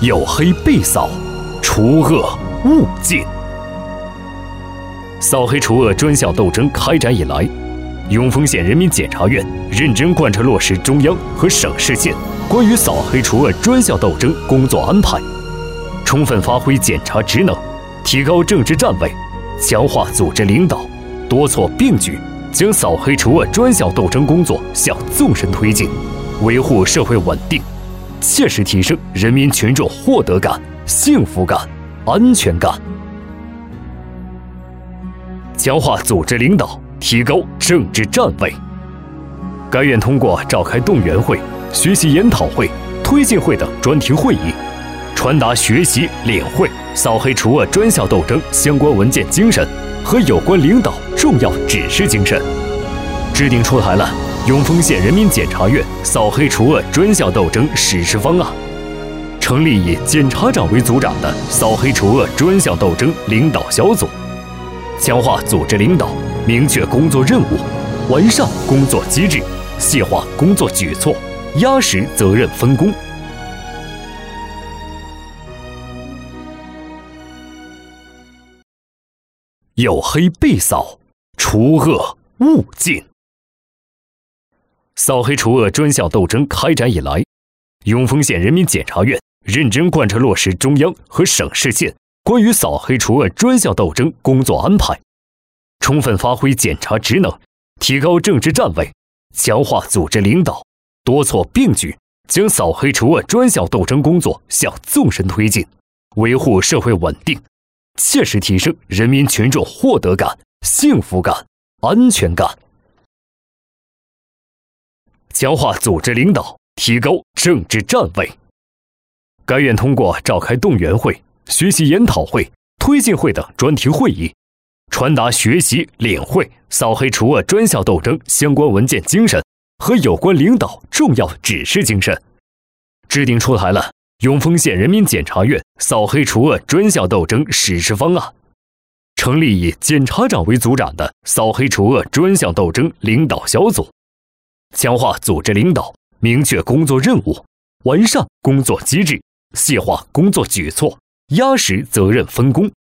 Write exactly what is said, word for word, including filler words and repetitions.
有黑必扫，除恶务尽。扫黑除恶专项斗争开展以来，永丰县人民检察院认真贯彻落实中央和省市县关于扫黑除恶专项斗争工作安排，充分发挥检察职能，提高政治站位，强化组织领导，多措并举，将扫黑除恶专项斗争工作向纵深推进，维护社会稳定，切实提升人民群众获得感、幸福感、安全感，强化组织领导，提高政治站位。该院通过召开动员会、学习研讨会、推进会等专题会议，传达学习领会扫黑除恶专项斗争相关文件精神和有关领导重要指示精神，制定出台了永丰县人民检察院扫黑除恶专项斗争实施方案，成立以检察长为组长的扫黑除恶专项斗争领导小组，强化组织领导，明确工作任务，完善工作机制，细化工作举措，压实责任分工。有黑必扫，除恶务尽。扫黑除恶专项斗争开展以来，永丰县人民检察院认真贯彻落实中央和省市县关于扫黑除恶专项斗争工作安排，充分发挥检察职能，提高政治站位，强化组织领导，多措并举，将扫黑除恶专项斗争工作向纵深推进，维护社会稳定，切实提升人民群众获得感、幸福感、安全感，强化组织领导，提高政治站位。该院通过召开动员会、学习研讨会、推进会等专题会议，传达学习领会扫黑除恶专项斗争相关文件精神和有关领导重要指示精神，制定出台了永丰县人民检察院扫黑除恶专项斗争实施方案，成立以检察长为组长的扫黑除恶专项斗争领导小组，强化组织领导，明确工作任务，完善工作机制，细化工作举措，压实责任分工。